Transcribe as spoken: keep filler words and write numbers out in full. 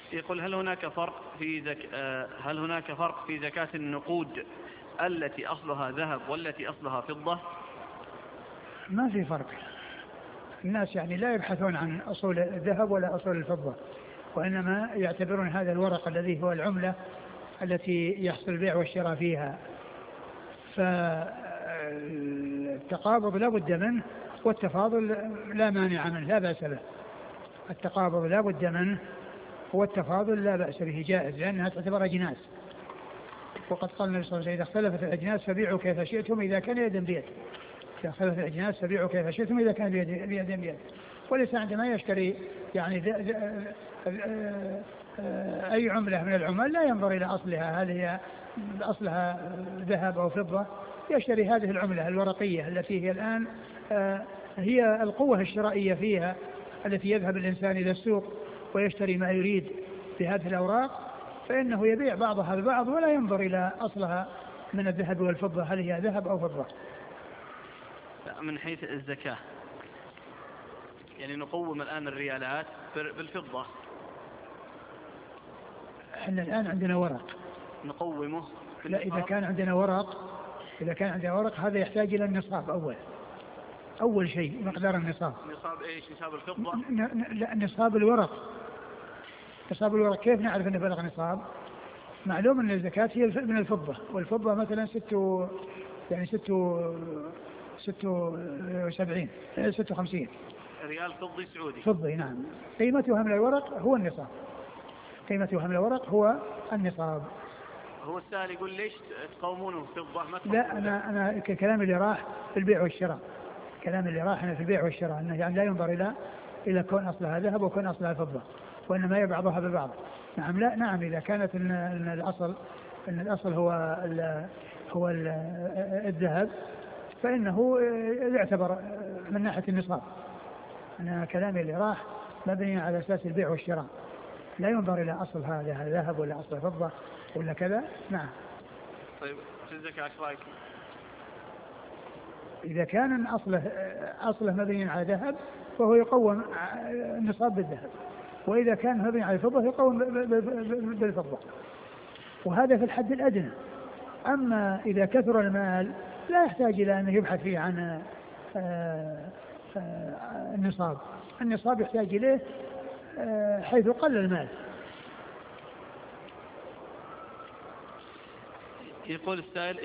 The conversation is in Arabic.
يقول هل هناك فرق في زك... هل هناك فرق في زكاة النقود التي أصلها ذهب والتي أصلها فضة؟ ما في فرق. الناس يعني لا يبحثون عن أصول الذهب ولا أصول الفضة، وإنما يعتبرون هذا الورق الذي هو العملة التي يحصل البيع والشراء فيها. فالتقابض لا بد منه، والتفاضل لا مانع منه لا بأس به. التقابض لا بد منه، والتفاضل لا بأس به جائز، لأنها تعتبر أجناس. وقد قال النبي صلى الله عليه وسلم: إذا اختلفت الأجناس فبيعوا كيف شئتم إذا كان يدا بيد. إذا اختلفت الأجناس فبيعوا كيف شئتم إذا كان يدا بيد. وليس عندما يشتري يعني ذ... ذ... أي عملة من العمال لا ينظر إلى أصلها، هل هي أصلها ذهب أو فضة. يشتري هذه العملة الورقية التي هي الآن هي القوة الشرائية فيها، التي يذهب الإنسان إلى السوق ويشتري ما يريد بهذه الأوراق، فإنه يبيع بعضها ببعض ولا ينظر إلى أصلها من الذهب والفضة هل هي ذهب أو فضة. من حيث الزكاة يعني نقوم الآن الريالات بالفضة. احنا الآن عندنا ورق نقومه. لا، إذا كان عندنا ورق إذا كان عندنا ورق هذا يحتاج إلى النصاب أول أول شيء مقدار النصاب. نصاب إيش؟ نصاب الفضة؟ لا، نصاب الورق. نصاب الورق كيف نعرف أنه بلغ نصاب؟ معلوم أن الزكاة هي من الفضة، والفضة مثلا ست يعني ست ست وسبعين ست وخمسين ريال فضي سعودي. فضي نعم. قيمتها من الورق هو النصاب. قيمتها من الورق هو النصاب. هو السائل يقول ليش تقومونه فضة ما تقومونه؟ لا، أنا أنا كلام اللي راح في البيع والشراء. كلام اللي راح هنا في البيع والشراء أنه يعني لا ينظر إلى إلى كون أصلها ذهب وكون أصلها فضة، وإنما هي بعضها ببعض. نعم. لا نعم. إذا كانت إن, إن الأصل إن الأصل هو ال هو ال الذهب فإنه يعتبر من ناحية النصاب. أنا كلامي اللي راح مبني على أساس البيع والشراء، لا ينظر إلى أصل هذا ذهب ولا أصل فضة ولا كذا. نعم. طيب في الزكاة ايش رايك؟ إذا كان أصله أصله مبني على ذهب فهو يقوم النصاب بالذهب، وإذا كان مبني على الفضة يقوم بالفضة، وهذا في الحد الأدنى. أما إذا كثر المال لا يحتاج إلى أن يبحث فيه عن النصاب. النصاب يحتاج إليه حيث قل المال. يقول السائل